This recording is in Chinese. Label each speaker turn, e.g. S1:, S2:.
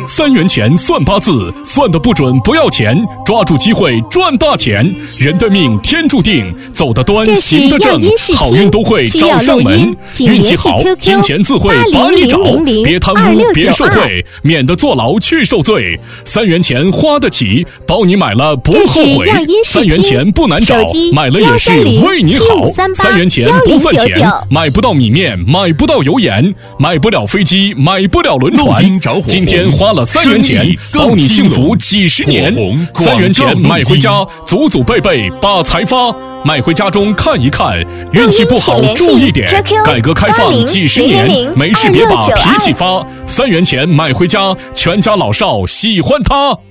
S1: 3元钱算八字，算得不准不要钱，抓住机会赚大钱。人的命天注定，走得端行得正，好运都会找上门。运气好，金钱自会把你找，别贪污，别受贿，免得坐牢去受罪。3元钱花得起，包你买了不后悔。3元钱不难找，买了也是为你好。3元钱不算钱，买不到米面，买不到油盐，买不了飞机，买不了轮船。今天花了3元钱，包你幸福几十年。3元钱买回家，祖祖辈辈把财发。买回家中看一看，运气不好注意点。改革开放几十年，没事别把脾气发。3元钱买回家，全家老少喜欢它。